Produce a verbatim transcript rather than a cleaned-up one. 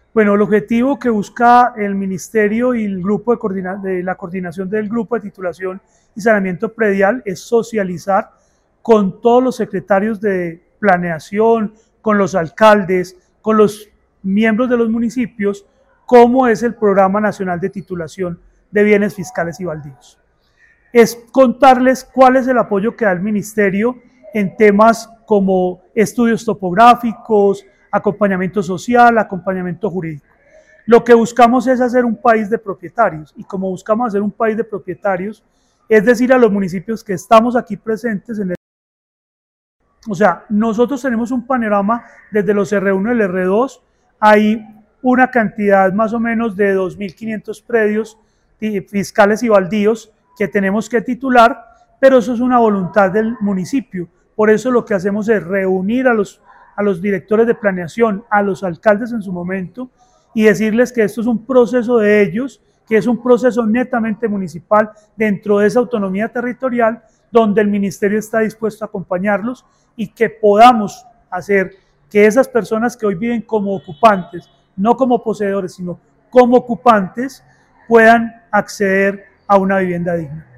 Bueno, el objetivo que busca el Ministerio y el grupo de, coordina de la coordinación del grupo de titulación y saneamiento predial es socializar con todos los secretarios de planeación, con los alcaldes, con los miembros de los municipios, cómo es el Programa Nacional de Titulación de Bienes Fiscales y Baldíos. Es contarles cuál es el apoyo que da el Ministerio en temas como estudios topográficos, acompañamiento social, acompañamiento jurídico. Lo que buscamos es hacer un país de propietarios, y como buscamos hacer un país de propietarios, es decir a los municipios que estamos aquí presentes en el... O sea, nosotros tenemos un panorama desde los R uno y el R dos, hay una cantidad más o menos de dos mil quinientos predios fiscales y baldíos que tenemos que titular, pero eso es una voluntad del municipio. Por eso lo que hacemos es reunir a los, a los directores de planeación, a los alcaldes en su momento, y decirles que esto es un proceso de ellos, que es un proceso netamente municipal dentro de esa autonomía territorial, donde el ministerio está dispuesto a acompañarlos y que podamos hacer que esas personas que hoy viven como ocupantes, no como poseedores, sino como ocupantes, puedan acceder a una vivienda digna.